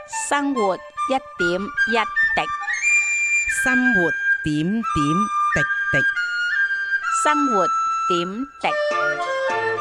生活一點一滴， 生活點點滴滴。 生活點滴。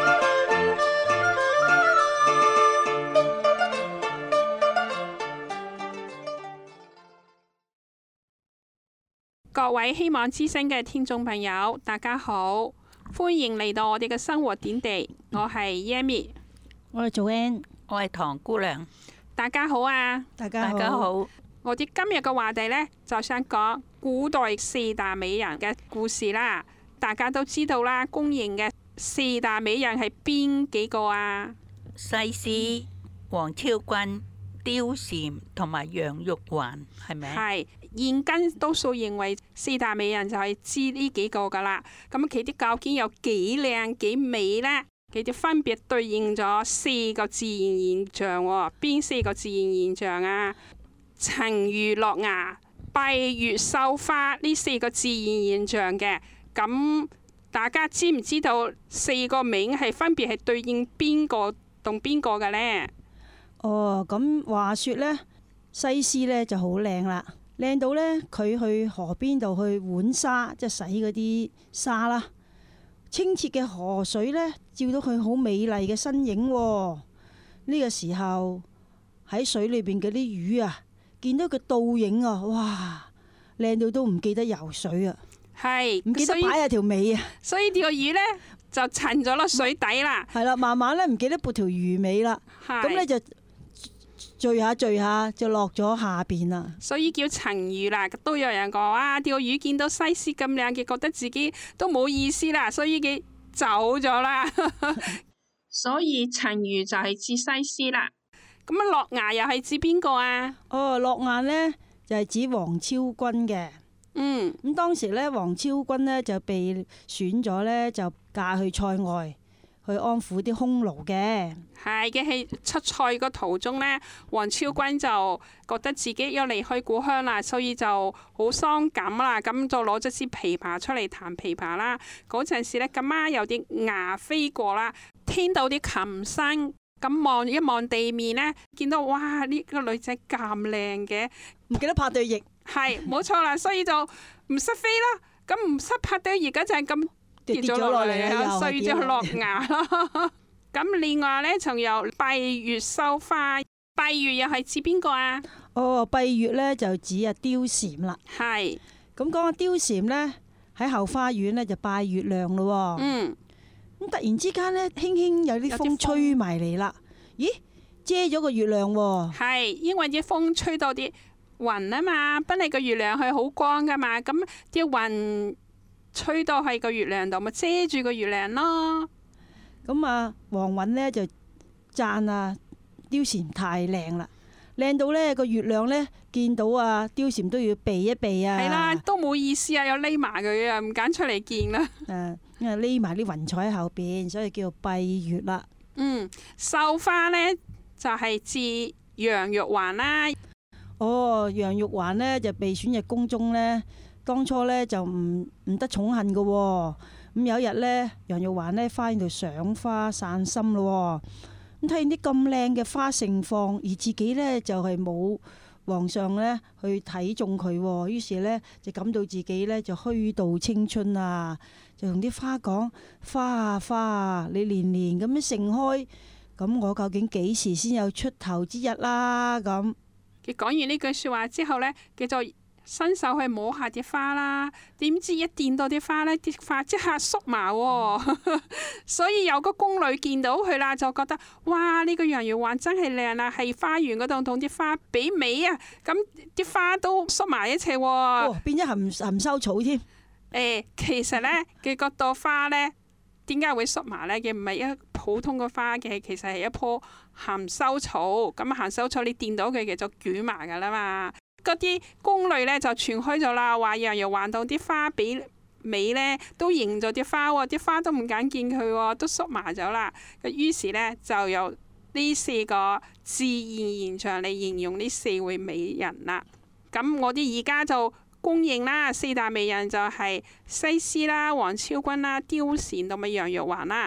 各位希望之聲嘅聽眾朋友，大家好，歡迎嚟到我哋嘅生活點滴。我係 Yami， 我係做 N， 我係唐姑娘。 大家好啊！ 大大家好。 我哋今日嘅話題呢，就想講古代四大美人嘅故事啦。大家都知道啦，公認嘅四大美人係邊幾個啊？ 西施、王昭君、貂蟬同埋楊玉環，係咪？ 係現今多數認為四大美人就係知呢幾個噶啦。咁佢啲究竟有幾靚幾美呢？佢哋分別對應咗四個自然現象喎。邊四個自然現象啊？沉魚落崖、閉月羞花呢四個自然現象嘅。咁大家知唔知道四個名係分別係對應邊個同邊個嘅呢？ 哦，咁話說呢，西施呢就好靚啦，靚到呢，佢去河邊度去浣紗，即係洗嗰啲紗啦。清澈嘅河水呢，照到佢好美麗嘅身影喎。呢個時候喺水裏邊嗰啲魚啊，見到佢倒影啊，哇，靚到都唔記得游水啊， 係唔記得擺下條尾啊。 所以條魚呢，就沉咗落水底啦。 係啦，慢慢咧唔記得撥條魚尾啦，咁咧就聚下就落咗下邊啦。 所以叫沉魚啦。都有人講啊，條魚見到西施咁靚，佢覺得自己都冇意思啦，所以佢走咗啦。所以沉魚就係指西施啦。咁啊，落崖又係指邊個啊？ 哦，落崖呢就係指王昭君嘅。咁當時咧，王昭君呢就被選咗呢，就嫁去塞外去安撫啲匈奴嘅。 係嘅，喺出塞個途中呢，王昭君就覺得自己要離開故鄉啦，所以就好傷感啦。咁就攞咗支琵琶出嚟彈琵琶啦。嗰陣時呢，咁啱有啲鴨飛過啦，聽到啲琴聲，咁望一望地面呢，見到哇，呢個女仔咁靚嘅， 唔記得拍對翼。 係冇錯啦，所以就唔識飛啦。咁唔識拍對翼嗰陣咁跌咗落嚟啊，所以就落崖啦。咁另外呢，仲有閉月羞花，閉月又係指邊個啊？ 哦，閉月呢就指啊貂蟬啦。 係咁講下貂蟬呢，喺後花園呢就拜月亮咯。咁突然之間呢，輕輕有啲風吹埋嚟啦。咦，遮咗個月亮喎。 係因為啲風吹到啲雲啊嘛，本嚟個月亮係好光噶嘛，咁啲雲吹到喺個月亮度，咪遮住個月亮咯。 咁啊，王允呢就讚啊貂蟬太靚啦，靚到呢個月亮呢見到啊貂蟬都要避一避啊。 係啦，都冇意思啊，有匿埋佢啊，唔敢出嚟見啦。 因為匿埋啲雲彩喺後邊，所以叫做閉月啦。 繡花呢就係指楊玉環啦。 哦，楊玉環呢就被選入宮中呢，當初呢就唔得寵幸嘅喎。咁有一日呢，楊玉環呢返去度賞花散心咯。咁睇見啲咁靚嘅花盛放，而自己呢就係冇皇上呢去睇中佢，於是呢就感到自己呢就虛度青春啊！就同啲花講：花啊花啊，你年年咁樣盛開，咁我究竟幾時先有出頭之日啦？咁佢講完呢句説話之後呢，佢就伸手去摸下啲花啦。點知一掂到啲花呢，啲花即刻縮埋喎。所以有個宮女見到佢啦，就覺得哇，呢個楊玉環真係靚啦，係花園嗰度同啲花比美啊。咁啲花都縮埋一齊喎。 變咗含羞草添。 其實呢，佢嗰朵花呢，點解會縮埋呢？佢唔係一普通嘅花嘅，其實係一棵含羞草。咁含羞草你掂到佢嘅就捲埋噶啦嘛。嗰啲宮女呢就傳開咗啦，話楊玉環到啲花比美呢，都認咗啲花喎，啲花都唔敢見佢喎，都縮埋咗啦。於是呢，就有呢四個自然現象嚟形容呢四位美人啦。咁我哋而家就公認啦，四大美人就係西施啦、王昭君啦、貂蟬同埋楊玉環啦。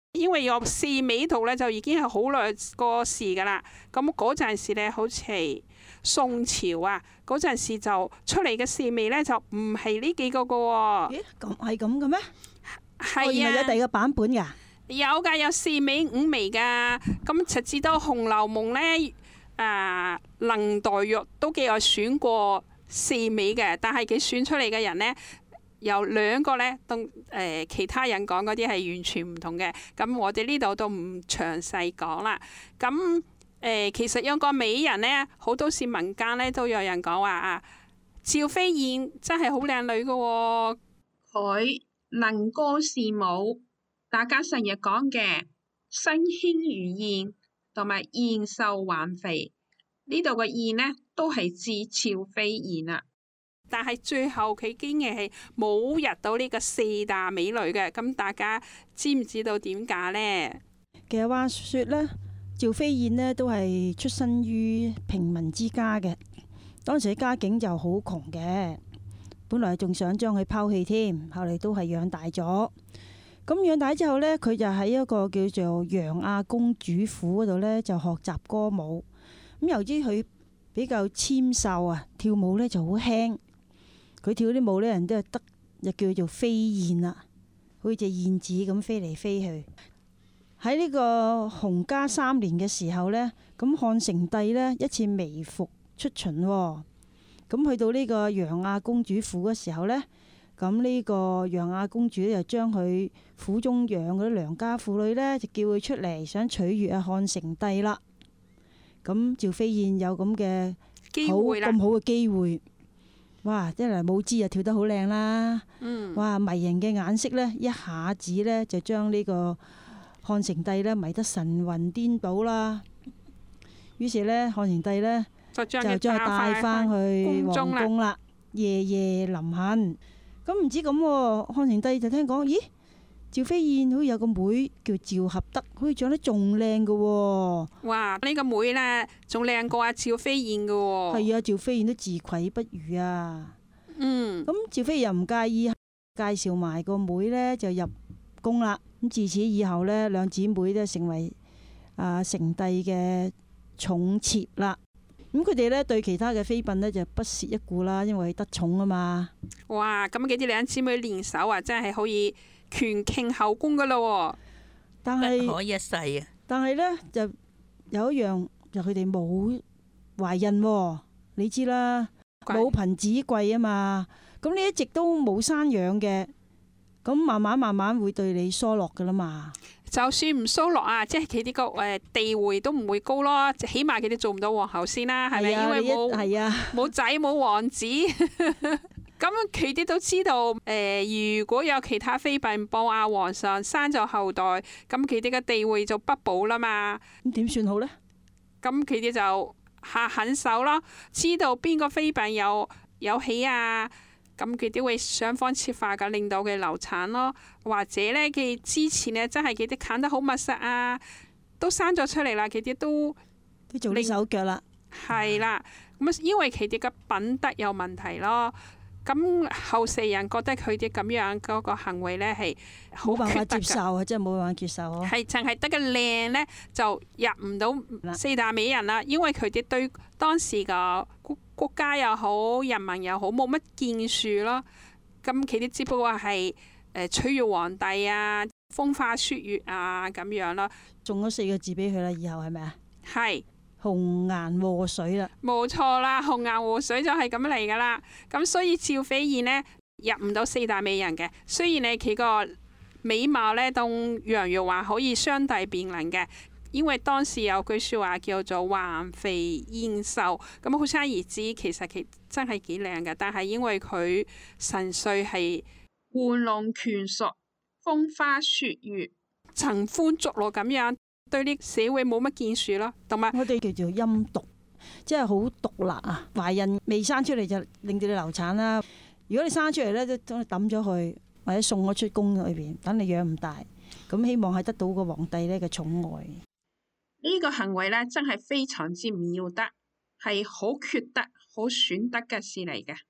因為有四味道咧，就已經係好耐個事噶啦。咁嗰陣時咧，好似係宋朝啊，嗰陣時就出嚟嘅四味咧，就唔係呢幾個噶喎。 咦，咁係咁嘅咩？ 係原來有第二個版本㗎。 有㗎，有四味五味㗎。咁直至到《紅樓夢》咧，林黛玉都幾有選過四味嘅，但係佢選出嚟嘅人咧，有兩個咧，同其他人講嗰啲係完全唔同嘅。咁我哋呢度都唔詳細講啦。咁其實有個美人咧，好多時民間咧都有人講話啊，趙飛燕真係好靚女㗎喎。 佢能歌善舞，大家成日講嘅身輕如燕同埋燕瘦還肥，呢度嘅燕呢都係指趙飛燕啊。 但係最後佢竟然係冇入到呢個四大美女嘅，咁大家知唔知道點解呢？ 其實話說呢，趙飛燕呢都係出身於平民之家嘅，當時嘅家境就好窮嘅，本來仲想將佢拋棄添，後嚟都係養大咗。咁養大之後呢，佢就喺一個叫做楊亞公主府嗰度呢，就學習歌舞。咁由於佢比較纖瘦啊，跳舞呢就好輕。佢跳啲舞呢，人都係得，就叫做飛燕啦，好似隻燕子咁飛嚟飛去。喺呢個洪嘉3年嘅時候呢，咁漢成帝呢一次微服出巡，咁去到呢個楊亞公主府嘅時候呢，咁呢個楊亞公主就將佢府中養嗰啲良家婦女呢，就叫佢出嚟，想取悅阿漢成帝啦。咁趙飛燕有咁嘅機會啦， 咁好嘅機會。哇！一嚟舞姿啊跳得好靚啦，哇迷人嘅眼色呢，一下子呢就將呢個漢成帝呢迷得神魂顛倒啦。於是呢，漢成帝呢就將佢帶翻去皇宮啦，夜夜臨行。咁唔知咁喎，漢成帝就聽講，咦？趙飛燕好似有個妹叫趙合德，好似長得仲靚嘅喎。 哇！呢個妹呢，仲靚過阿趙飛燕嘅喎。 係啊，趙飛燕都自愧不如啊。 嗯。 咁趙飛燕又唔介意介紹埋個妹呢，就入宮啦。咁自此以後呢，兩姊妹都成為成帝嘅寵妾啦。咁佢哋呢對其他嘅妃嬪呢就不屑一顧啦，因為得寵啊嘛。 哇！咁幾啲兩姊妹聯手啊，真係可以權傾後宮噶咯。 但係不可一世啊！ 但係呢，就有一樣，就佢哋冇懷孕喎。你知啦，母憑子貴啊嘛。咁你一直都冇生養嘅，咁慢慢會對你疏落噶啦嘛。 就算唔疏落啊，即係佢啲個地位都唔會高咯，起碼佢哋做唔到皇后先啦，係咪？因為冇仔冇王子，咁佢哋都知道如果有其他妃嬪幫阿皇上生咗後代，咁佢哋嘅地位就不保啦嘛。 咁點算好呢？ 咁佢哋就下狠手咯，知道邊個妃嬪有喜啊。咁佢哋會想方設法嘅令到佢流產咯，或者咧佢之前咧真係佢哋揀得好密實啊，都生咗出嚟啦，佢哋都做啲手腳啦。 係啦，咁因為佢哋嘅品德有問題咯，咁後世人覺得佢哋咁樣嗰個行為咧係好冇辦法接受啊，真係冇辦法接受啊。 係淨係得個靚咧就入唔到四大美人啦，因為佢哋對當時個國家又好，人民又好，冇乜建樹咯。咁佢哋只不過係取悅皇帝啊，風花雪月啊咁樣咯。 中咗4個字俾佢啦，以後係咪啊？ 係紅顏禍水啦。 冇錯啦，紅顏禍水就係咁嚟噶啦。咁所以趙飛燕呢，入唔到四大美人嘅，雖然你佢個美貌呢，同楊玉環可以相提並論嘅。因為當時有句説話叫做環肥燕瘦，咁可想而知，其實佢真係幾靚嘅。但係因為佢純粹係玩弄權術、風花雪月、 尋歡逐鹿咁樣，對呢社會冇乜建樹咯。同埋我哋叫做陰毒，即係好毒辣啊！懷孕未生出嚟就令到你流產啦。如果你生出嚟咧，都將你抌咗去，或者送咗出宮裏邊，等你養唔大。咁希望係得到個皇帝呢嘅寵愛。 呢個行為咧，真係非常之唔要得，係好缺德、好損德嘅事嚟嘅。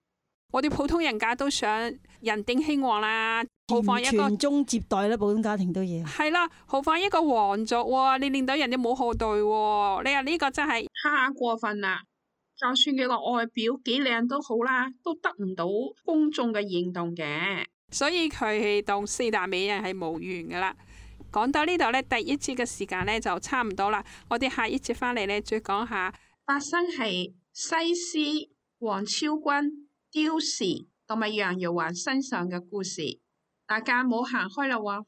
我哋普通人家都想人丁興旺啦，何況一個傳宗接代咧，普通家庭都要。 係啦，何況一個皇族喎，你令到人哋冇後代喎，你話呢個真係太過分啦！就算佢個外表幾靚都好啦，都得唔到公眾嘅認同嘅。 所以佢係當四大美人係無緣噶啦。講到呢度呢，第一節嘅時間呢就差唔多啦。我哋下一節翻嚟呢，再講下發生喺西施、王昭君、貂蟬同埋楊玉環身上嘅故事。大家唔好行開啦喎！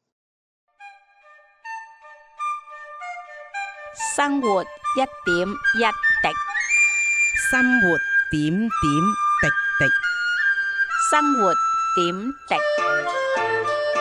生活一點一滴， 生活點點滴滴。 生活點滴。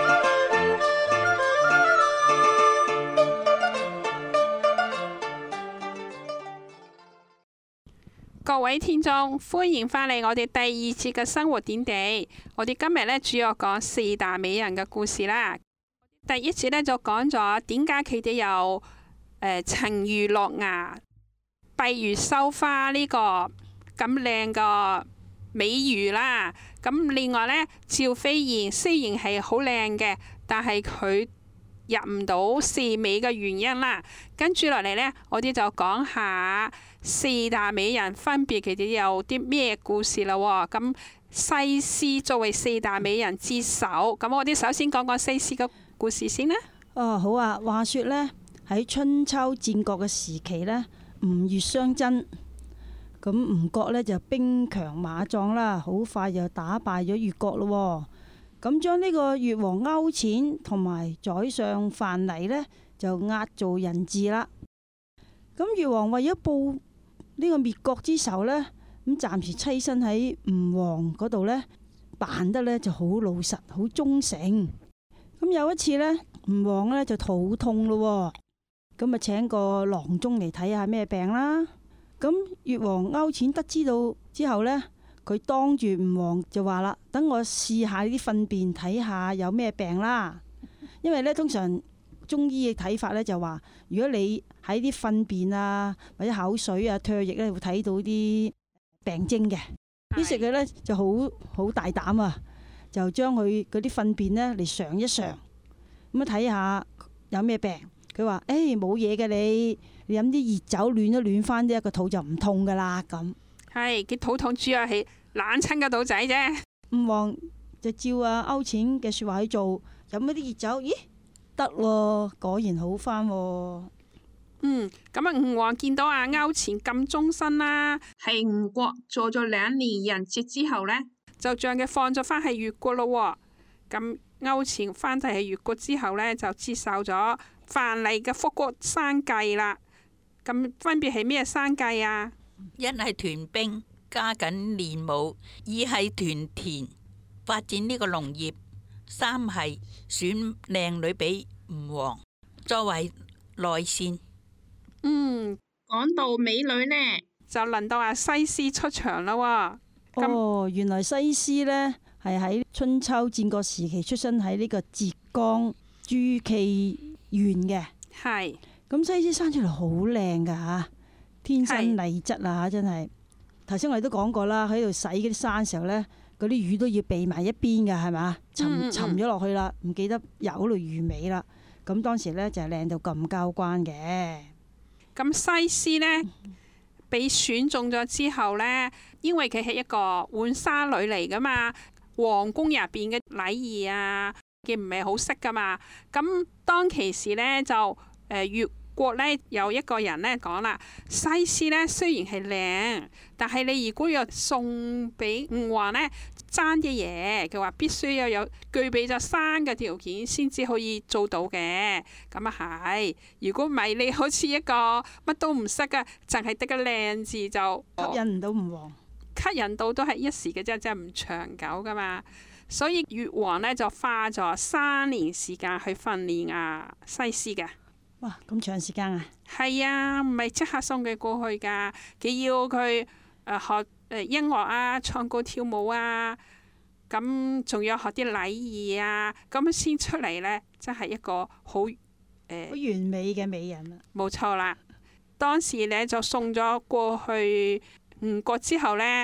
各位聽眾，歡迎返嚟我哋第二節嘅生活點滴。我哋今日呢，主要講四大美人嘅故事啦。第一節呢，就講咗點解佢哋有沉魚落崖、閉月羞花呢個咁靚個美譽啦。咁另外呢，趙飛燕雖然係好靚嘅，但係佢入唔到四美嘅原因啦。跟住落嚟呢，我哋就講下四大美人分別佢哋有啲咩故事啦。咁西施作為四大美人之首，咁我哋首先講講西施嘅故事先啦。 哦，好啊。話說呢，喺春秋戰國嘅時期呢，吳越相爭，咁吳國呢就兵強馬壯啦，好快就打敗咗越國咯。咁將呢個越王勾踐同埋宰相范蠡呢，就押做人質啦。咁越王為咗報呢個滅國之仇呢，咁暫時棲身喺吳王嗰度呢，扮得呢就好老實、好忠誠。咁有一次呢，吳王呢就肚痛咯，咁啊請個郎中嚟睇下咩病啦。咁越王勾踐得知到之後呢，佢當住吳王就話啦：等我試下啲糞便睇下有咩病啦。因為呢，通常中醫嘅睇法呢，就話，如果你喺啲糞便啊或者口水啊唾液呢，會睇到啲病徵嘅。於是佢呢就好大膽啊，就將佢嗰啲糞便呢嚟嘗一嘗，咁啊睇下有咩病。佢話：冇嘢嘅，你飲啲熱酒暖一暖翻啲，個肚就唔痛噶啦。咁係佢肚痛主要係冷親個肚仔啫。 吳王就照勾踐嘅說話去做，飲一啲熱酒，咦，得喎，果然好翻喎。 咁啊，吳王見到勾踐咁忠心啦， 喺吳國做咗2年人質之後呢， 就將佢放咗翻去越國咯。咁勾踐翻到去越國之後呢，就接受咗范蠡嘅復國生計啦。咁分別係咩生計啊？ 一係屯兵加緊練武，二係屯田發展呢個農業，三係選靚女俾吳王作為內線。 講到美女呢， 就輪到西施出場啦。 原來西施呢係喺春秋戰國時期出生喺呢個浙江諸暨縣嘅。 係。 咁西施生出嚟好靚噶吓，天生麗質啊，真係。頭先我哋都講過啦，喺度洗嗰啲衫嘅時候呢，嗰啲魚都要避埋一邊噶，係咪？沉咗落去啦，唔記得游到魚尾啦。咁當時呢，就係靚到咁交關嘅。 咁西施呢，被選中咗之後呢，因為佢係一個浣紗女嚟噶嘛，皇宮入邊嘅禮儀啊，佢唔係好識噶嘛。咁當其時呢，就越國呢有一個人呢講啦，西施呢雖然係靚，但係你如果要送俾吳王呢，爭啲嘢，佢話必須要有具備咗3個條件先至可以做到嘅。咁啊係，如果唔係你好似一個乜都唔識嘅，淨係得個靚字就吸引唔到吳王， 吸引到都係一時嘅啫，真係唔長久噶嘛。所以越王呢就花咗3年時間去訓練西施嘅。 哇，咁長時間啊？ 係啊，唔係即刻送佢過去噶，佢要佢學音樂啊、唱歌跳舞啊，咁仲要學啲禮儀啊，咁先出嚟呢，真係一個好好完美嘅美人啊！ 冇錯啦，當時呢就送咗過去吳國之後呢，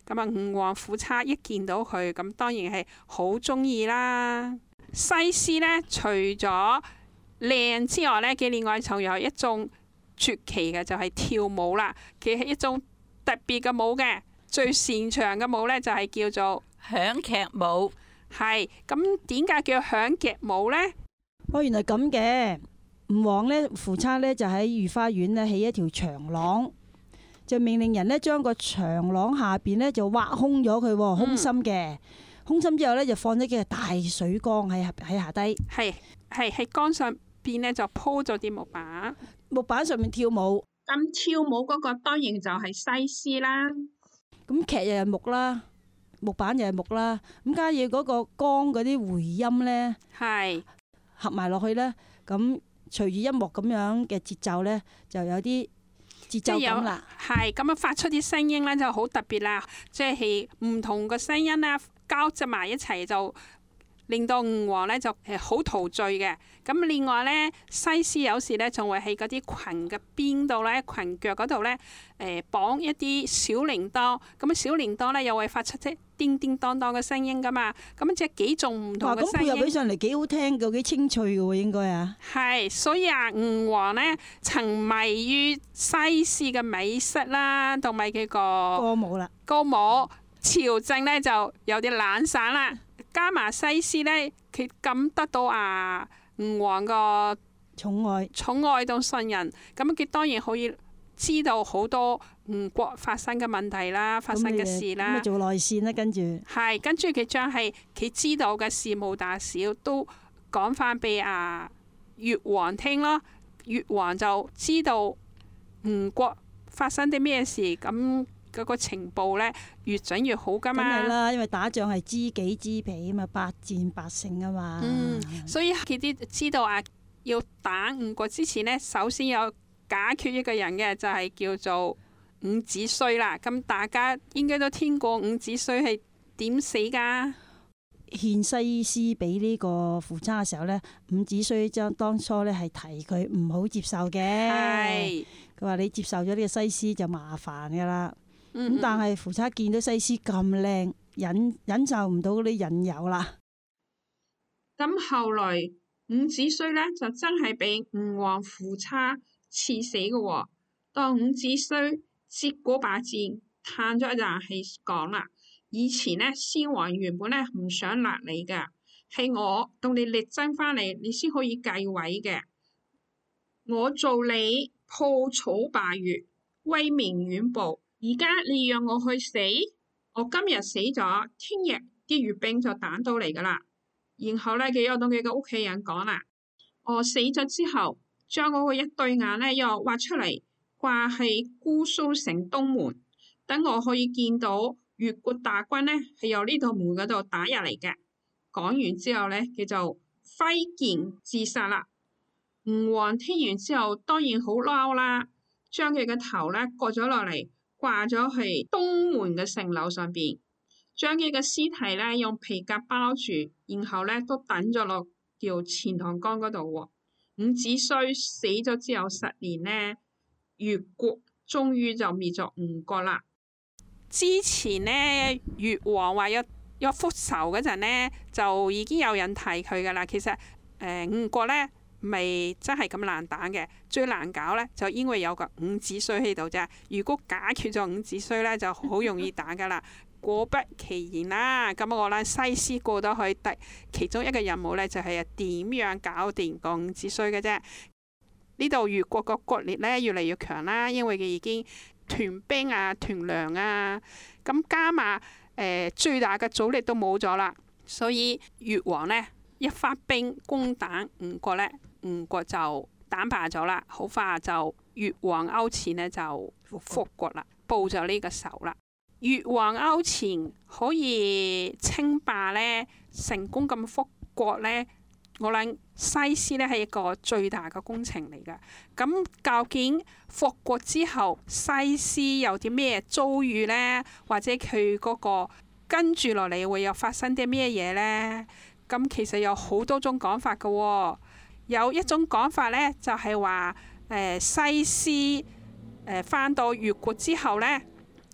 咁啊，吳王夫差一見到佢，咁當然係好中意啦。西施呢，除咗靚之外呢，佢另外仲有一種絕奇嘅，就係跳舞啦。佢係一種特別嘅舞嘅，最擅長嘅舞呢，就係叫做響劇舞。 係咁，點解叫響劇舞呢？ 哦，原來咁嘅。吳王呢，夫差呢，就喺御花園呢起一條長廊，就命令人呢將個長廊下邊呢就挖空咗佢，空心嘅。空心之後呢，就放咗幾個大水缸喺下低。 係缸上邊呢，就鋪咗啲木板， 木板上面跳舞。 咁跳舞嗰個當然就係西施啦。 咁劇又係木啦，木板又係木啦。咁加上嗰個缸嗰啲回音呢， 係合埋落去呢。咁隨住音樂咁樣嘅節奏呢，就有啲節奏感啦。 係咁樣發出啲聲音呢，就好特別啦，即係唔同嘅聲音啦，交織埋一齊就令到吳王呢就係好陶醉嘅。咁另外呢，西施有時呢仲會喺嗰啲裙嘅邊度呢，裙腳嗰度呢，綁一啲小鈴鐺。咁小鈴鐺呢又會發出啲叮叮當當嘅聲音噶嘛。咁即係幾種唔同嘅聲音。 咁配合起上嚟幾好聽嘅，幾清脆嘅喎，應該啊。 係，所以啊，吳王呢沉迷於西施嘅美色啦，同埋佢個歌舞啦。 歌舞朝政呢就有啲懶散啦。加埋西施呢，佢咁得到吳王個寵愛同信任，咁佢當然可以知道好多吳國發生嘅問題啦，發生嘅事啦。 咁做內線啦，跟住佢將係佢知道嘅事務大小都講翻俾越王聽咯。越王就知道吳國發生啲咩事，咁嗰個情報呢越準越好噶嘛。 梗係啦，因為打仗係知己知彼啊嘛，百戰百勝啊嘛。 所以佢啲知道要打吳國之前呢，首先有解決一個人嘅，就係叫做伍子胥啦。咁大家應該都聽過伍子胥係點死噶？ 獻西施俾呢個夫差嘅時候呢，伍子胥當初呢係提佢唔好接受嘅。佢話你接受咗呢個西施就麻煩噶啦。但係夫差見到西施咁靚，忍受唔到嗰啲引誘啦。 咁後來伍子胥呢，就真係俾吳王夫差刺死嘅喎。當伍子胥結果罷戰，嘆咗一啖氣講啦：以前呢，先王原本呢唔想立你㗎，係我到你力爭翻嚟，你先可以繼位嘅。我做你破草罷月，威名遠播。而家你讓我去死，我今日死咗，聽日啲閱兵就打到嚟噶啦。然後呢，佢又同佢嘅屋企人講啦：我死咗之後，將我個一對眼呢又挖出嚟，掛喺姑蘇城東門，等我可以見到越國大軍呢係由呢道門嗰度打入嚟嘅。講完之後呢，佢就揮劍自殺啦。吳王聽完之後，當然好嬲啦，將佢嘅頭呢割咗落嚟，掛咗喺東門嘅城樓上邊，將佢嘅屍體呢用皮革包住，然後呢都抌咗落叫錢塘江嗰度喎。伍子胥死咗之後10年呢，越國終於就滅咗吳國啦。 之前呢，越王話有復仇嗰陣呢，就已經有人提佢噶啦。其實吳國呢，未真係咁難打嘅，最難搞呢，就因為有個伍子胥喺度啫。如果解決咗伍子胥呢，就好容易打噶啦。果不其然啦，咁我諗西施過到去其中一個任務呢，就係點樣搞掂個伍子胥嘅啫。呢度越國個國力呢，越嚟越強啦，因為佢已經屯兵屯糧咁加埋最大嘅阻力都冇咗啦，所以越王呢，一發兵攻打吳國呢，吳國就打敗咗啦。好快就越王勾踐呢就復國啦，報咗呢個仇啦。越王勾踐可以稱霸呢，成功咁復國呢，我諗西施呢係一個最大嘅工程嚟㗎。咁究竟復國之後西施有啲咩遭遇呢？或者佢嗰個跟住落嚟會有發生啲咩嘢呢？咁其實有好多種講法㗎喎。有一種講法呢，就係話西施返到越國之後呢，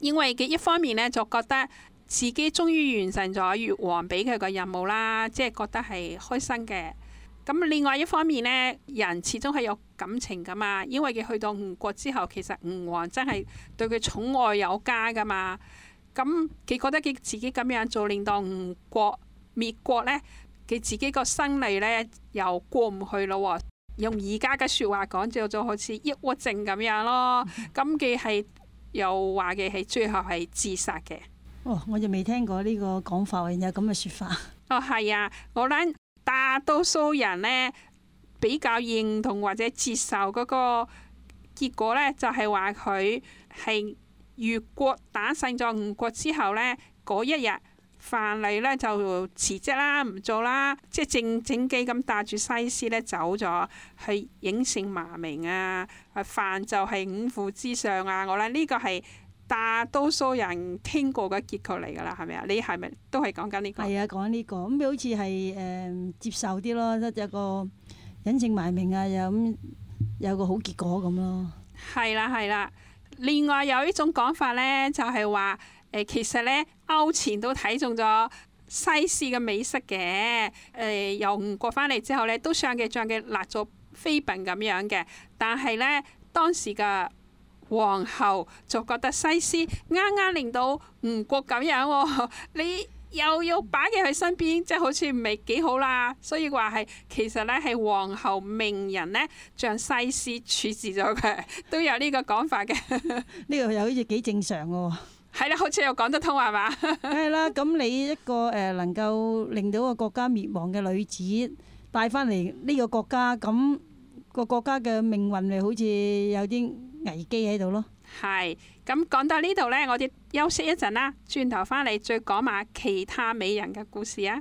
因為佢一方面咧就覺得自己終於完成咗越王俾佢個任務啦，即係覺得係開心嘅。咁另外一方面呢，人始終係有感情噶嘛，因為佢去到吳國之後，其實吳王真係對佢寵愛有加噶嘛。咁佢覺得佢自己咁樣做，令到吳國滅國呢，佢自己個心理呢又過唔去咯。用而家嘅説話講，叫做好似抑鬱症咁樣咯。咁佢係又話嘅係最後係自殺嘅。 哦，我就未聽過呢個講法，有咁嘅説法。 哦，係啊，我諗大多數人呢比較認同或者接受嗰個結果呢，就係話佢係越國打勝咗吳國之後呢，嗰一日范蠡呢就辭職啦，唔做啦，即係靜靜雞咁帶住西施呢走咗去隱姓埋名啊！范就係五虎之上啊！我諗呢個係大多數人聽過嘅結局嚟㗎啦，係咪啊？你係咪都係講緊呢個？ 係啊，講呢個咁好似係接受啲咯，有個隱姓埋名啊，有個好結果咁咯。 係啦，係啦。另外有一種講法呢，就係話其實呢，歐錢都睇中咗西施嘅美色嘅。由吳國翻嚟之後呢，都想佢將佢立做妃嬪咁樣嘅。但係呢，當時嘅皇后就覺得西施啱啱令到吳國咁樣喎，你又要擺佢喺身邊，即係好似唔係幾好啦。所以話係其實咧係皇后命人呢將西施處置咗佢，都有呢個講法嘅。 呢個又好似幾正常嘅喎。 係啦，好似又講得通係嘛？ 係啦，咁你一個能夠令到個國家滅亡嘅女子帶翻嚟呢個國家，咁個國家嘅命運咪好似有啲危機喺度咯。 係，咁講到呢度呢，我哋休息一陣啦，轉頭翻嚟再講埋其他美人嘅故事啊。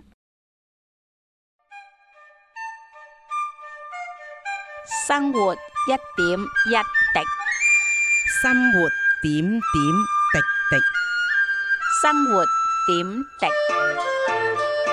生活一點一滴， 生活點點滴滴。 生活點滴。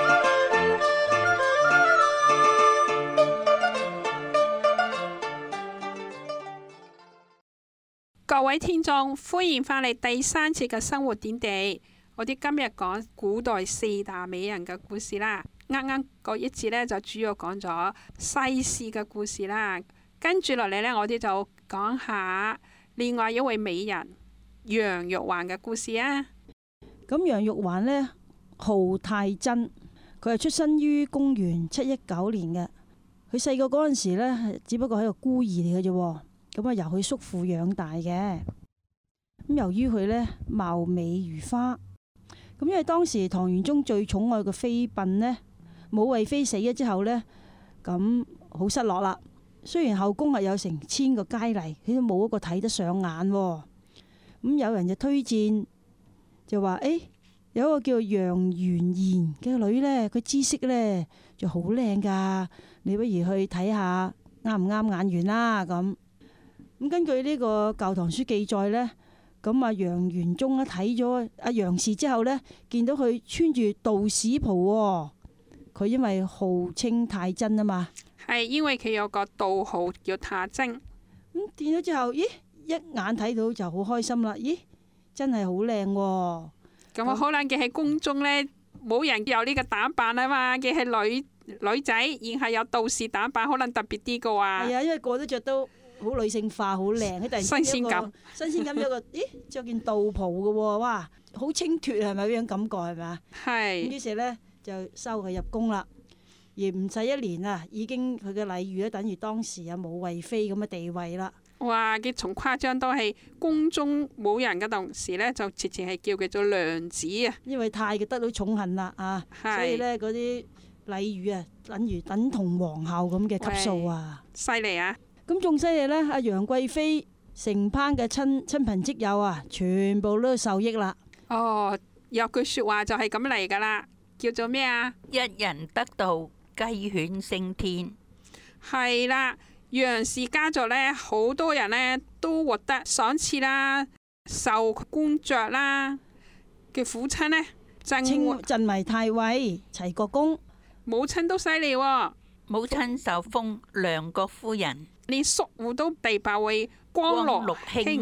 各位聽眾，歡迎翻嚟第3次嘅生活點滴。我哋今日講古代4大美人嘅故事啦。啱啱嗰一節呢，就主要講咗西施嘅故事啦。跟住落嚟呢，我哋就講下另外一位美人楊玉環嘅故事啊。 咁楊玉環呢，號太真，佢係出身於公元719年嘅。佢細個嗰陣時呢，只不過係個孤兒嚟嘅啫。咁啊，由佢叔父養大嘅。咁由於佢呢貌美如花，咁因為當時唐玄宗最寵愛嘅妃嬪呢，武惠妃死咗之後呢，咁好失落啦。雖然後宮係有成1000個佳麗，佢都冇一個睇得上眼。咁有人就推薦，就話有一個叫楊元賢嘅女呢，佢姿色呢就好靚噶，你不如去睇下啱唔啱眼緣啦。咁根據呢個《舊唐書》記載呢，咁啊楊元宗咧睇咗阿楊氏之後呢，見到佢穿住道士袍喎，佢因為號稱太真啊嘛， 係因為佢有個道號叫太真。 咁見咗之後，咦，一眼睇到就好開心啦，咦，真係好靚喎。 咁可能佢喺宮中呢，冇人有呢個打扮啊嘛，佢係女仔，然後有道士打扮，可能特別啲嘅話。 係啊，因為個都着到好女性化，好靚，佢突然新鮮感， 新鮮感有個，咦，着件道袍嘅喎，哇，好清脱係咪嗰種感覺係咪啊？ 係。 於是呢，就收佢入宮啦，而唔使1年啊，已經佢嘅禮遇咧，等於當時有武惠妃咁嘅地位啦。 哇！佢從誇張到係宮中冇人嘅同時呢，就直情係叫佢做娘子啊！ 因為太得到寵幸啦啊，所以呢，嗰啲禮遇啊，等同皇后咁嘅級數啊， 犀利啊！ 咁仲犀利呢，阿楊貴妃成班嘅親朋戚友啊，全部都受益啦。 哦，有句説話就係咁嚟噶啦，叫做咩啊？ 一人得道，雞犬升天。 係啦。楊氏家族呢，好多人呢都獲得賞賜啦、受官爵啦。嘅父親呢， 晉為太尉、齊國公， 母親都犀利喎。 母親受封梁國夫人， 連叔父都被拜為光祿卿。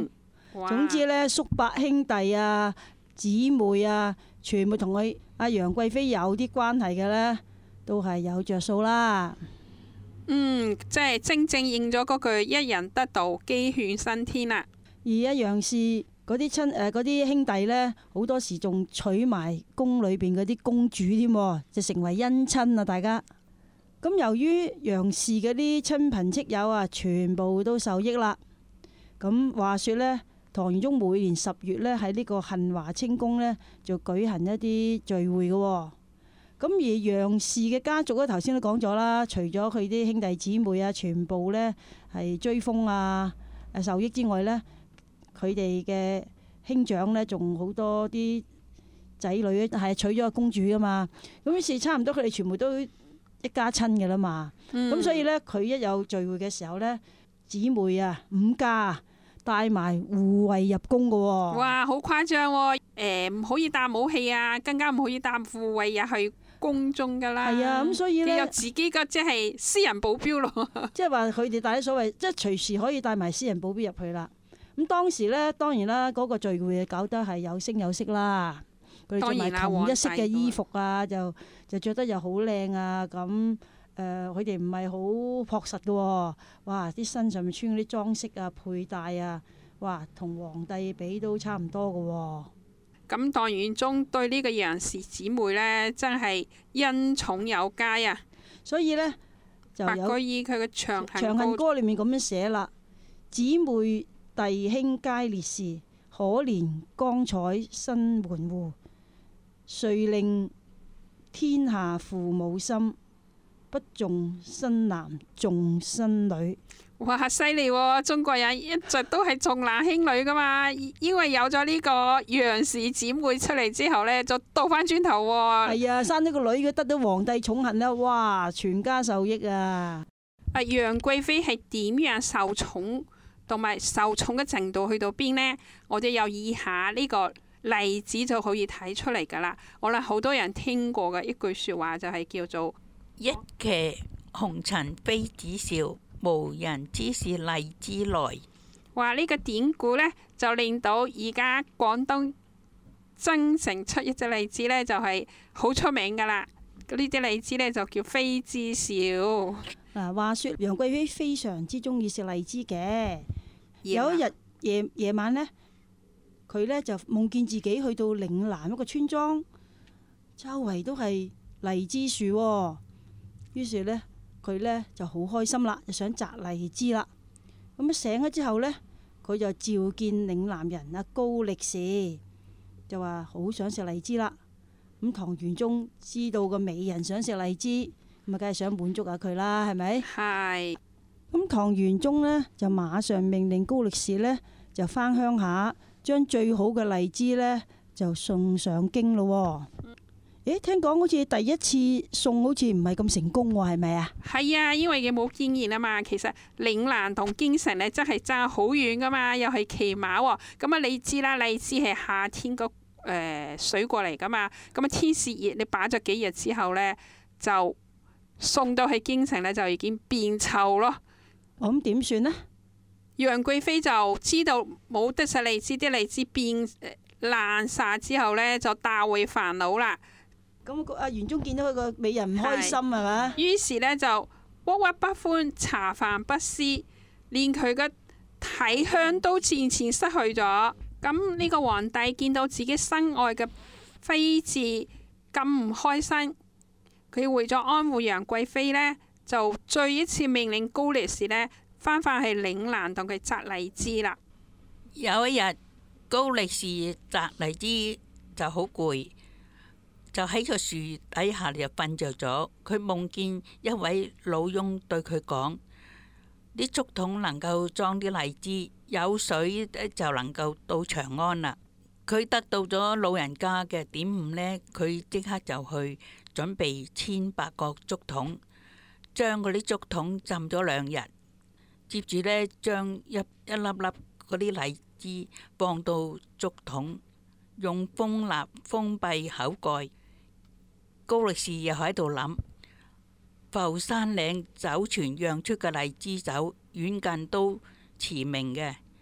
哇總之咧，叔伯兄弟啊、姊妹啊，全部同佢阿楊貴妃有啲關係嘅咧，都係有着數啦。 即係正正應咗嗰句一人得道，雞犬升天啦。 而阿楊氏嗰啲兄弟咧，好多時仲娶埋宮裏邊嗰啲公主添，就成為姻親啊！大家咁由於楊氏嗰啲親朋戚友啊，全部都受益啦。咁話說呢，唐玄宗每年10月呢，喺呢個杏華清宮呢，就舉行一啲聚會嘅。咁而楊氏嘅家族咧，頭先都講咗啦，除咗佢啲兄弟姊妹啊，全部呢係追封啊、受益之外呢，佢哋嘅兄長呢，仲好多啲仔女係娶咗個公主噶嘛。咁於是差唔多佢哋全部都一家親嘅啦嘛。咁所以呢，佢一有聚會嘅時候呢，姊妹啊、五家啊，帶埋護衛入宮嘅喎。 哇，好誇張喎！唔可以帶武器啊，更加唔可以帶護衛入去宮中噶啦。 係啊，咁所以呢， 有自己嘅即係私人保鏢咯。 即係話佢哋帶啲所謂，即係隨時可以帶埋私人保鏢入去啦。咁當時呢，當然啦，嗰個聚會搞得係有聲有色啦。佢哋着埋同一色嘅衣服啊，就着得又好靚啊。咁佢哋唔係好樸實嘅喎。哇！啲身上面穿嗰啲裝飾啊、佩戴啊，哇，同皇帝比都差唔多嘅喎。 咁唐玄宗對呢個楊氏姊妹呢，真係恩寵有加啊！ 所以呢，就白有居易佢嘅《長長恨歌》 恨歌裏面咁樣寫啦：姊妹弟兄皆烈士，可憐光彩新門戶。誰令天下父母心？不重新男重新女。 哇，犀利喎！中國人一直都係重男輕女噶嘛，因為有咗呢個楊氏姊妹出嚟之後呢，就倒翻轉頭喎。 係啊，生咗個女嘅得到皇帝寵幸啦，哇，全家受益啊！ 楊貴妃係點樣受寵，同埋受寵嘅程度去到邊呢？我哋有以下呢個例子就可以睇出嚟噶啦。我哋好多人聽過嘅一句說話就係叫做一騎紅塵妃子笑，無人知是荔枝來。 話呢個典故呢，就令到而家廣東增城出一隻荔枝呢，就係好出名噶啦。呢啲荔枝呢，就叫妃子笑。 嗱，話說楊貴妃非常之中意食荔枝嘅。有一日夜晚呢，佢呢就夢見自己去到嶺南一個村莊，周圍都係荔枝樹喎。於是呢，佢呢就好開心啦，就想摘荔枝啦。咁醒咗之後呢，佢就召見嶺南人阿高力士，就話好想食荔枝啦。咁唐玄宗知道個美人想食荔枝，咁啊梗係想滿足下佢啦，係咪？ 係。 咁唐玄宗呢，就馬上命令高力士呢，就返鄉下，將最好嘅荔枝呢，就送上京咯。誒，聽講好似第一次送好似唔係咁成功喎，係咪啊？ 係啊，因為佢冇經驗啊嘛。其實嶺南同京城呢，真係爭好遠噶嘛，又係騎馬喎。咁啊，你知啦，荔枝係夏天個水果嚟噶嘛。咁啊，天時熱，你擺咗幾日之後呢，就送到去京城呢，就已經變臭咯。 咁點算呢？ 楊貴妃就知道冇得食荔枝，啲荔枝變爛晒之後呢，就大為煩惱啦。 咁阿玄宗見到佢個美人唔開心係咪？ 於是呢，就鬱鬱不歡，茶飯不思，連佢嘅體香都漸漸失去咗。咁呢個皇帝見到自己心愛嘅妃子咁唔開心，佢為咗安撫楊貴妃呢，就再一次命令高力士呢翻返去嶺南同佢摘荔枝啦。 有一日，高力士摘荔枝就好攰，就喺個樹底下就瞓着咗。佢夢見一位老翁對佢講：啲竹筒能夠裝啲荔枝，有水就能夠到長安啦。佢得到咗老人家嘅點悟呢，佢即刻就去準備1,800個竹筒，將嗰啲竹筒浸咗2日，接住呢，將一粒粒嗰啲荔枝放到竹筒，用蜂蠟封閉口蓋。高力士又喺度諗，浮山嶺酒泉釀出嘅荔枝酒，遠近都馳名嘅。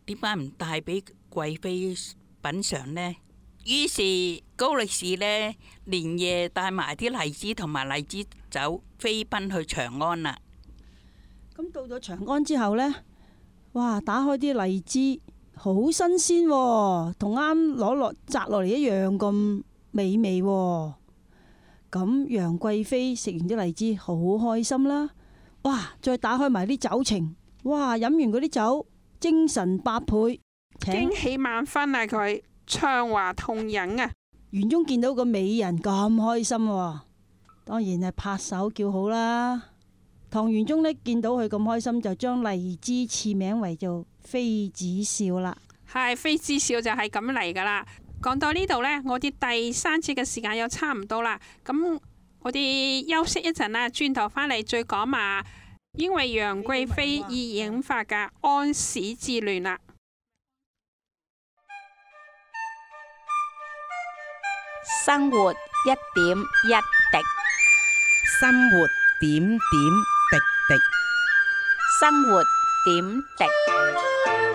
點解唔帶俾貴妃品嚐呢？於是高力士呢，連夜帶埋啲荔枝同埋荔枝酒飛奔去長安啦。 咁到咗長安之後呢，哇！打開啲荔枝，好新鮮喎，同啱摘落嚟一樣咁美味喎。咁楊貴妃食完啲荔枝，好開心啦。哇！再打開埋啲酒埕，哇！飲完嗰啲酒，精神百倍， 驚喜萬分啊！佢暢話痛飲啊！ 玄宗見到個美人咁開心喎，當然係拍手叫好啦。唐玄宗呢，見到佢咁開心，就將荔枝賜名為做妃子笑啦。 係妃子笑就係咁嚟噶啦。講到呢度呢，我哋第三節嘅時間又差唔多啦。咁我哋休息一陣啦，轉頭返嚟再講嘛。因為楊貴妃而引發嘅安史之亂啦。 生活一點一滴， 生活點點滴滴。 生活點滴。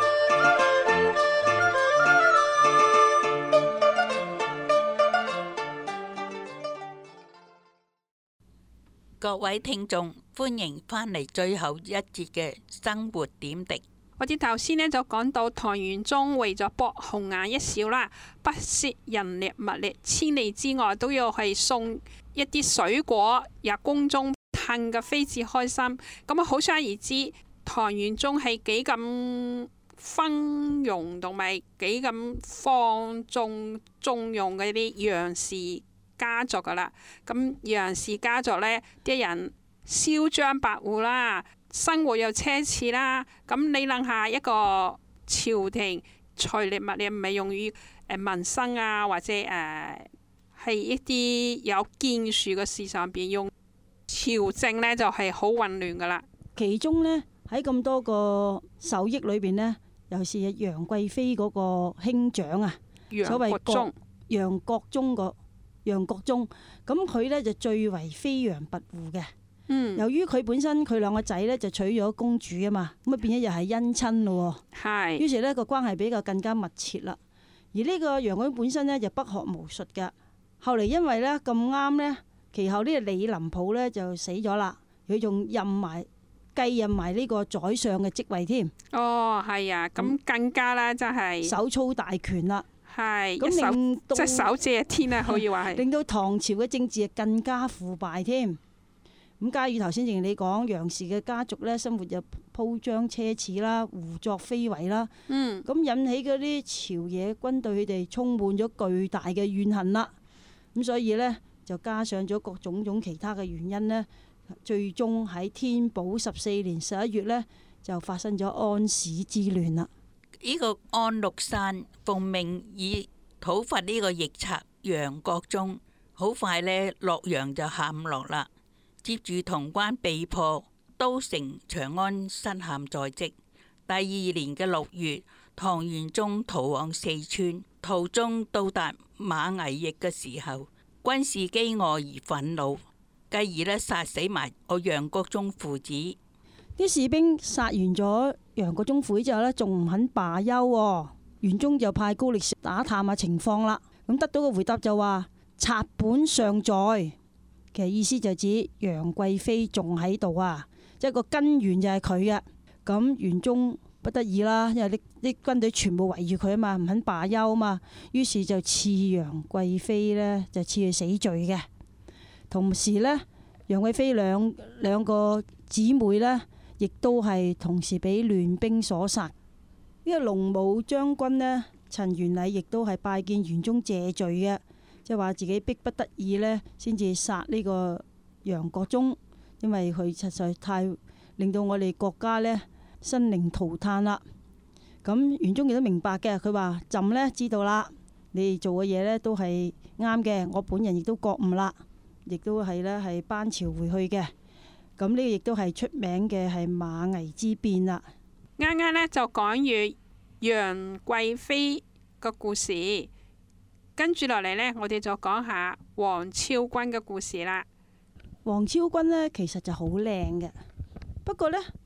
各位聽眾，歡迎返嚟最後一節嘅生活點滴。 我哋頭先呢就講到唐玄宗為咗博紅顏一笑啦，不惜人力物力，千里之外都要係送一啲水果入宮中氹個妃子開心。咁啊，可想而知唐玄宗係幾咁昏庸同埋幾咁放縱縱容嗰啲楊氏家族噶啦。咁楊氏家族呢啲人囂張跋扈啦，生活又奢侈啦。咁你諗下，一個朝廷財力物力唔係用於民生啊，或者係一啲有建樹嘅事上邊用，朝政呢就係好混亂噶啦。 其中呢，喺咁多個受益裏邊呢，尤其是楊貴妃嗰個兄長啊，所謂楊國忠楊國忠，咁佢呢就最為飛揚跋扈嘅。由於佢本身佢兩個仔呢就娶咗公主啊嘛，咁啊變咗又係姻親咯。 係。 於是呢個關係比較更加密切啦。而呢個楊國忠本身呢就不學無術㗎，後嚟因為呢咁啱呢，其後呢個李林甫呢就死咗啦，佢仲繼任埋呢個宰相嘅職位添。 哦，係啊，咁更加啦，真係手操大權啦。 係， 咁隻手遮天啊，可以話係。 令到唐朝嘅政治更加腐敗添。咁加上頭先正如你講，楊氏嘅家族咧，生活又鋪張奢侈啦，胡作非為啦。咁引起嗰啲朝野軍對佢哋充滿咗巨大嘅怨恨啦。咁所以呢，就加上咗各種其他嘅原因呢，最終喺天寶14年11月呢，就發生咗安史之亂啦。 呢個安祿山奉命以討伐呢個逆賊楊國忠，好快呢，洛陽就陷落啦。接住潼關被破，都城長安失陷在即。第二年嘅6月，唐玄宗逃往四川，途中到達馬嵬驛嘅時候，軍士飢餓而憤怒，繼而呢殺死埋我楊國忠父子。 啲士兵殺完咗楊國忠父子之後呢，仲唔肯罷休喎。玄宗就派高力士打探下情況啦。咁得到個回答就話賊本尚在。其實意思就指楊貴妃仲喺度啊，即係個根源就係佢啊。咁玄宗不得已啦，因為啲軍隊全部圍住佢啊嘛，唔肯罷休啊嘛，於是就賜楊貴妃呢，就賜佢死罪嘅。同時呢，楊貴妃兩個姊妹呢，亦都係同時俾亂兵所殺。呢個龍武將軍呢，陳元禮亦都係拜見玄宗謝罪嘅。即係話自己逼不得已呢，先至殺呢個楊國忠，因為佢實在太令到我哋國家呢生靈塗炭啦。咁玄宗亦都明白嘅，佢話朕呢知道啦，你哋做嘅嘢呢都係啱嘅，我本人亦都覺悟啦，亦都係呢係班朝回去嘅。咁呢個亦都係出名嘅係馬嵬之變啦。 啱啱呢就講完楊貴妃個故事。跟住落嚟呢，我哋就講下王昭君嘅故事啦。 王昭君呢，其實就好靚嘅，不過呢，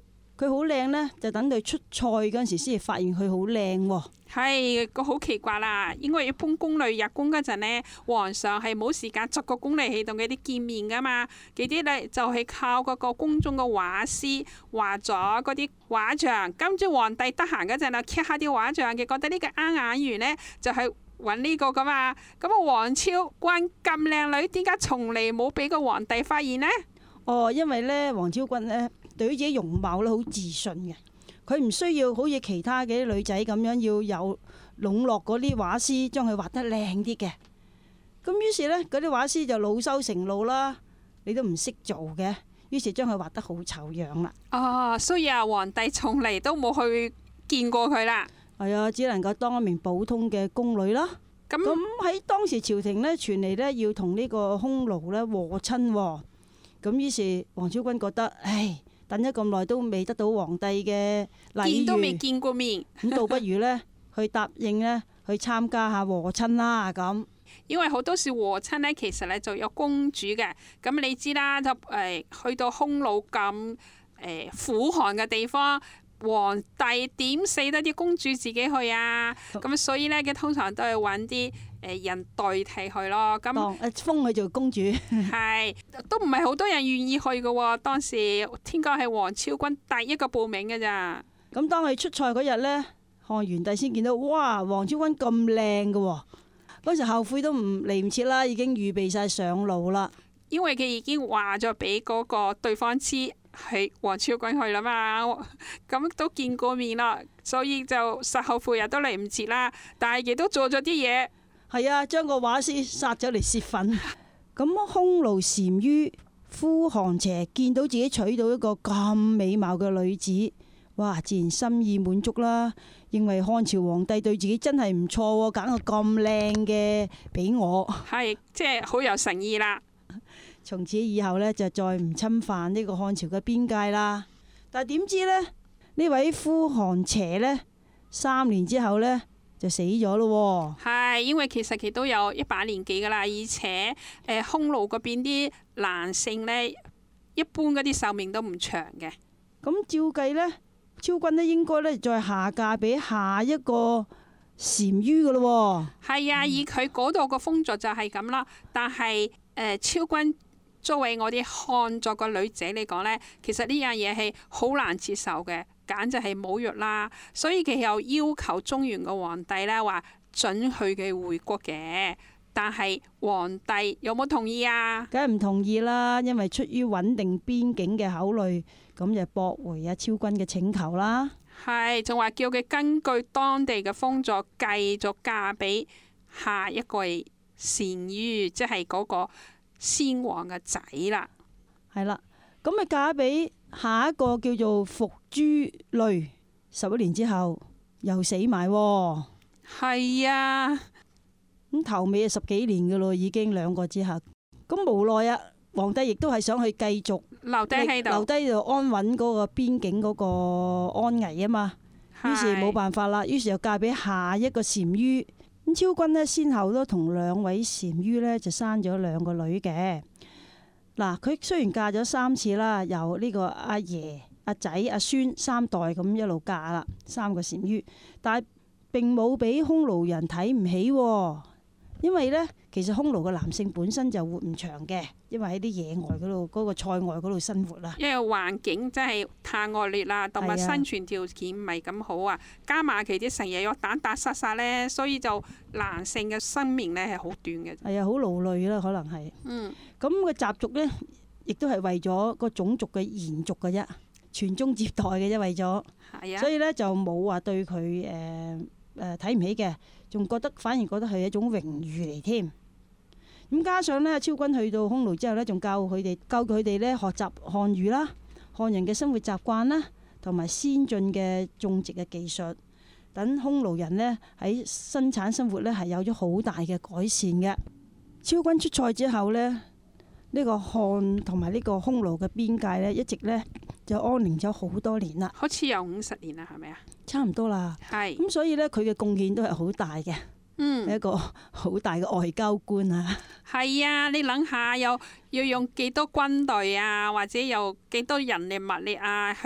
佢好靚呢，就等佢出塞嗰陣時先至發現佢好靚喎。 係個好奇怪啦，因為一般宮女入宮嗰陣呢，皇上係冇時間逐個宮女戲同佢哋見面噶嘛，嗰啲呢就係靠嗰個宮中嘅畫師畫咗嗰啲畫像，跟住皇帝得閒嗰陣就揭下啲畫像嘅，覺得呢個啱眼緣呢，就係揾呢個噶嘛。咁啊，王昭君咁靚女，點解從嚟冇俾個皇帝發現呢？ 哦，因為呢，王昭君呢對於自己容貌咧好自信嘅。佢唔需要好似其他嘅啲女仔咁樣要有籠絡嗰啲畫師將佢畫得靚啲嘅。咁於是呢，嗰啲畫師就惱羞成怒啦，你都唔識做嘅，於是將佢畫得好醜樣啦。 哦，所以啊，皇帝從嚟都冇去見過佢啦。 係啊，只能夠當一名普通嘅宮女啦。咁喺當時朝廷呢，傳嚟呢要同呢個匈奴呢和親喎。咁於是王昭君覺得，唉，等咗咁耐都未得到皇帝嘅禮遇， 見都未見過面， 咁倒不如呢，去答應呢，去參加下和親啦咁。 因為好多時和親呢，其實呢就有公主嘅。咁你知啦，就去到匈奴咁苦寒嘅地方，皇帝點死得啲公主自己去啊？咁所以呢，佢通常都係揾啲人代替佢咯。咁封佢做公主， 係都唔係好多人願意去嘅喎。當時聽講係王昭君第一個報名嘅咋。 咁當佢出塞嗰日呢，漢元帝先見到，哇！王昭君咁靚嘅喎，嗰時後悔都嚟唔切啦，已經預備晒上路啦。 因為佢已經話咗俾嗰個對方知係王昭君去啦嘛，咁都見過面啦，所以就實後悔日都嚟唔切啦。但係亦都做咗啲嘢。 係啊，將個畫師殺咗嚟泄憤。咁匈奴單于呼韓邪見到自己娶到一個咁美貌嘅女子，哇！自然心意滿足啦，認為漢朝皇帝對自己真係唔錯喎，揀個咁靚嘅俾我， 係即係好有誠意啦。 從此以後呢，就再唔侵犯呢個漢朝嘅邊界啦。但係點知呢？呢位呼韓邪呢，3年之後呢，就死咗咯。 係因為其實佢都有100年紀噶啦，而且匈奴嗰邊啲男性呢，一般嗰啲壽命都唔長嘅。 咁照計呢，昭君呢應該呢再下嫁俾下一個單于噶咯。 係啊，以佢嗰度個風俗就係咁啦。但係昭君作為我哋漢族個女仔嚟講呢，其實呢樣嘢係好難接受嘅，簡直係侮辱啦。所以佢又要求中原個皇帝呢話准佢嘅回國嘅，但係皇帝有冇同意啊？ 梗係唔同意啦，因為出於穩定邊境嘅考慮，咁就駁回阿昭君嘅請求啦。 係，仲話叫佢根據當地嘅風俗繼續嫁俾下一個單于，即係嗰個先王嘅仔啦。 係啦，咁咪嫁俾下一個叫做伏珠類，11年之後又死埋。 係啊， 咁頭尾10幾年噶咯，已經2個之後，咁無奈啊，皇帝亦都係想去繼續留低喺度， 留低度安穩嗰個邊境嗰個安危啊嘛。於是冇辦法啦，於是又嫁俾下一個單于。咁昭君呢，先後都同2位單于呢就生咗2個女嘅。嗱，佢雖然嫁咗3次啦，由呢個阿爺、阿仔、阿孫3代咁一路嫁啦，3個單于，但係並冇俾匈奴人睇唔起喎。因為呢，其實匈奴嘅男性本身就活唔長嘅，因為喺啲野外嗰度，嗰個塞外嗰度生活啦。 因為環境真係太惡劣啦，同埋生存條件唔係咁好啊，加埋佢啲成日要打殺呢，所以就男性嘅生命呢係好短嘅。 係啊，好勞累啦，可能係。咁個習俗呢，亦都係為咗個種族嘅延續嘅啫，傳宗接代嘅啫，為咗。係啊。所以呢，就冇話對佢睇唔起嘅。仲反而覺得係一種榮譽嚟添。咁加上呢，昭君去到匈奴之後呢，仲教佢哋呢學習漢語啦、漢人嘅生活習慣啦，同埋先進嘅種植嘅技術，等匈奴人呢喺生產生活呢係有咗好大嘅改善嘅。昭君出塞之後呢，呢個漢同埋呢個匈奴嘅邊界呢，一直呢就安寧咗好多年啦。 好似有50年啦，係咪啊？ 差唔多啦。係。咁所以呢，佢嘅貢獻都係好大嘅。係一個好大嘅外交官啊。 係啊，你諗下，要用幾多軍隊啊，或者有幾多人力物力啊，去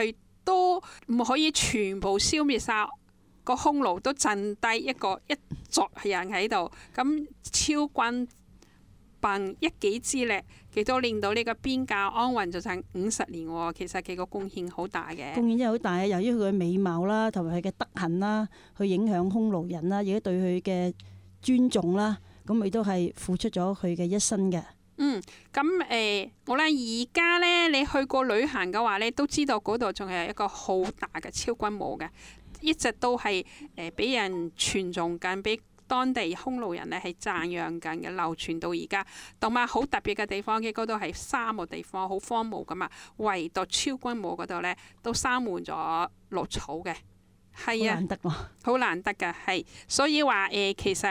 都唔可以全部消滅晒，個匈奴都剩低一族人喺度。咁超軍憑一己之力，佢都令到呢個邊界安穩咗成50年喎。其實佢個貢獻好大嘅。 貢獻真係好大啊！由於佢嘅美貌啦，同埋佢嘅德行啦，去影響匈奴人啦，亦都對佢嘅尊重啦，咁佢都係付出咗佢嘅一生嘅。 咁我咧而家咧，你去過旅行嘅話咧，都知道嗰度仲係一個好大嘅超軍墓嘅，一直都係俾人傳頌緊，俾當地匈奴人咧係讚揚緊嘅，流傳到而家。同埋好特別嘅地方，嘅嗰度係沙漠地方，好荒蕪噶嘛，唯獨超軍墓嗰度咧都生滿咗綠草嘅。係啊， 好難得喎， 好難得㗎，係，所以話其實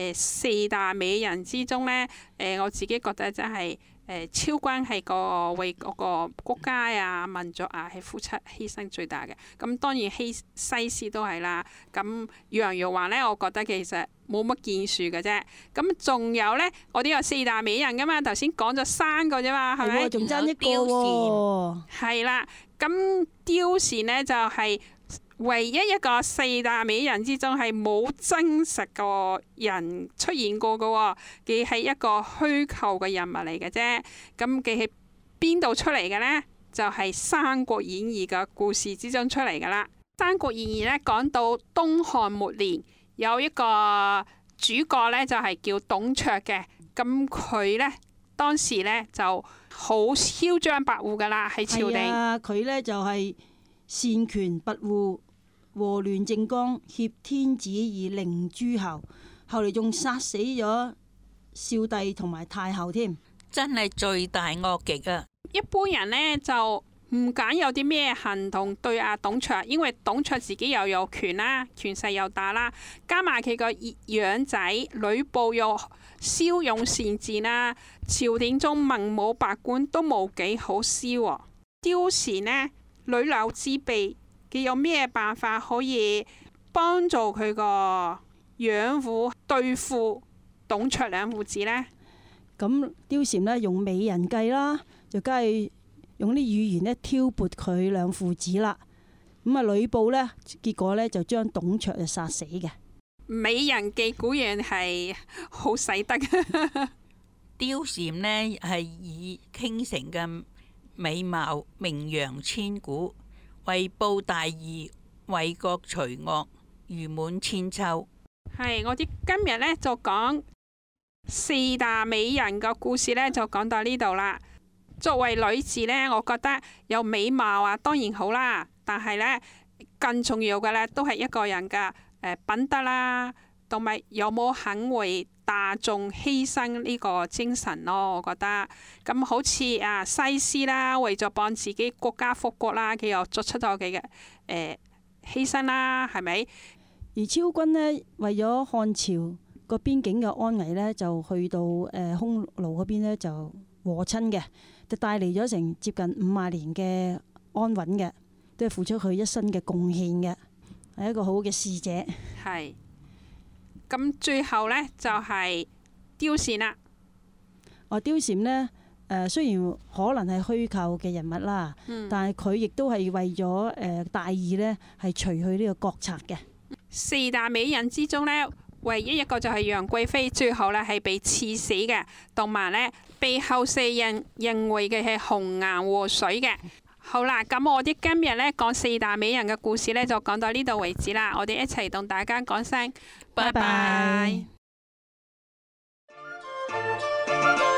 4大美人之中咧，我自己覺得真係超軍係個為嗰個國家啊、民族啊係付出犧牲最大嘅。咁當然西施都係啦。咁楊玉環咧，我覺得其實冇乜建樹嘅啫。咁仲有咧，我哋有4大美人噶嘛，頭先講咗3個啫嘛，係咪？ 仲爭一個喎。 係啦，咁貂蟬咧就係唯一一個4大美人之中係冇真實個人出現過嘅喎，佢係一個虛構嘅人物嚟嘅啫。咁佢係邊度出嚟嘅呢？就係《三國演義》嘅故事之中出嚟噶啦。《三國演義》咧講到東漢末年，有一個主角咧就係叫董卓嘅。咁佢咧當時咧就好囂張跋扈噶啦，喺朝廷。 係啊，佢咧就係擅權跋扈，禍亂政綱，挾天子以令諸侯。後嚟仲殺死咗少帝同埋太后添， 真係罪大惡極啊！ 一般人呢，就唔敢有啲咩行動對阿董卓，因為董卓自己又有權啦，權勢又大啦，加埋佢個養仔呂布又驍勇善戰啦，朝廷中文武百官都冇幾好燒喎。貂蟬呢，女流之輩，佢有咩辦法可以幫助佢個養父對付董卓兩父子呢？ 咁貂蟬呢，用美人計啦，就梗係用啲語言呢挑撥佢兩父子啦。咁啊，呂布呢，結果呢，就將董卓就殺死嘅。 美人計果然係好使得嘅。 貂蟬呢係以傾城嘅美貌名揚千古，為報大義，為國除惡，譽滿千秋。 係，我哋今日呢就講4大美人嘅故事呢，就講到呢度啦。作為女子呢，我覺得有美貌啊，當然好啦。但係呢，更重要嘅呢，都係一個人嘅品德啦，同埋有冇肯為大眾犧牲呢個精神咯。我覺得咁好似啊西施啦，為咗幫自己國家復國啦，佢又作出咗佢嘅犧牲啦，係咪？ 而超軍呢，為咗漢朝個邊境嘅安危呢，就去到匈奴嗰邊呢，就和親嘅，就帶嚟咗成接近50年嘅安穩嘅，都係付出佢一生嘅貢獻嘅，係一個好嘅使者。 係。咁最後呢，就係貂蟬啦。 貂蟬呢，雖然可能係虛構嘅人物啦，但係佢亦都係為咗大義呢，係除去呢個國賊嘅。 4大美人之中呢，唯一一個就係楊貴妃，最後呢係被刺死嘅，同埋呢被後世人認為嘅係紅顏禍水嘅。好啦，咁我哋今日呢講4大美人嘅故事呢，就講到呢度為止啦。我哋一齊同大家講聲拜拜。 拜拜。